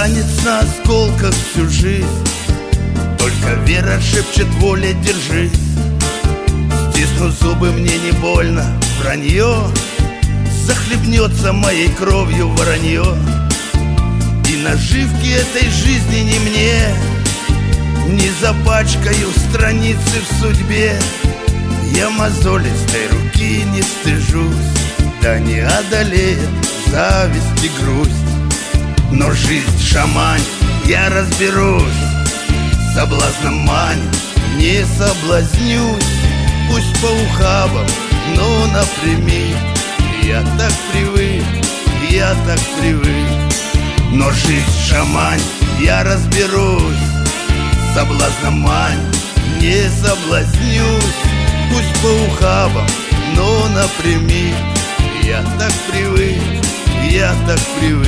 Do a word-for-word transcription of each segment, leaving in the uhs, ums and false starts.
танец на осколках всю жизнь. Только вера шепчет: воля, держись. Стисну зубы, мне не больно, вранье захлебнется моей кровью воронье. И наживки этой жизни не мне, не запачкаю страницы в судьбе. Я мозолистой руки не стыжусь, да не одолеет зависть и грусть. Но жизнь шамань, я разберусь, соблазном манит, не соблазнюсь. Пусть по ухабам, но напрямик. Я так привык, я так привык. Но жизнь шамань, я разберусь, соблазном манит, не соблазнюсь. Пусть по ухабам, но напрямик. Я так привык, я так привык.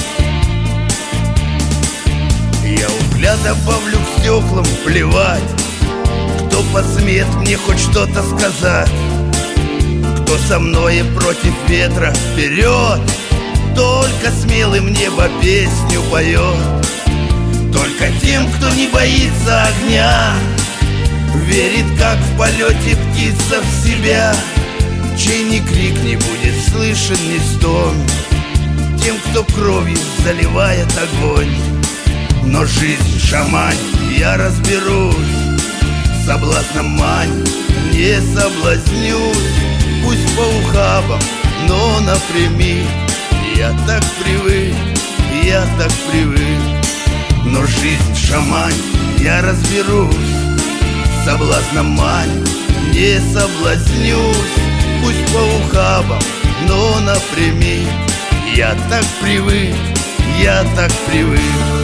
Я у взгляда повлю к стеклам, плевать, кто посмеет мне хоть что-то сказать. Кто со мной и против ветра, вперед! Только смелым небо песню поет. Только тем, кто не боится огня, верит, как в полете птица в себя, чей ни крик не будет слышен, ни стон. Тем, кто кровью заливает огонь. Но жизнь шамань, я разберусь, соблазном мань, не соблазнюсь. Пусть по ухабам, но напрямик. Я так привык, я так привык. Но жизнь шамань, я разберусь, соблазном мань, не соблазнюсь. Пусть по ухабам, но напрямик. Я так привык, я так привык.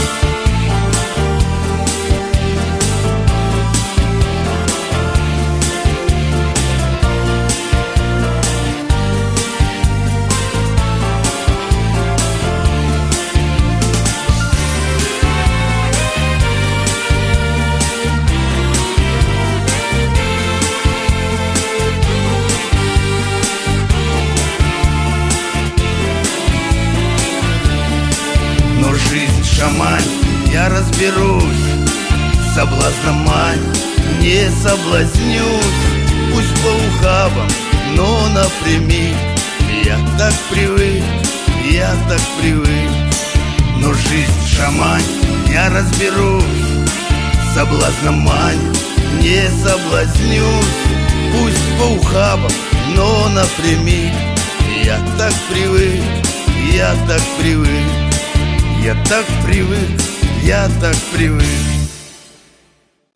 Шамань, я разберусь, соблазном мань, не соблазнюсь. Пусть по ухабам, но напрямик. Я так привык, я так привык. Но жизнь шамань, я разберусь, соблазном мань, не соблазнюсь. Пусть по ухабам, но напрямик. Я так привык, я так привык. Я так привык, я так привык.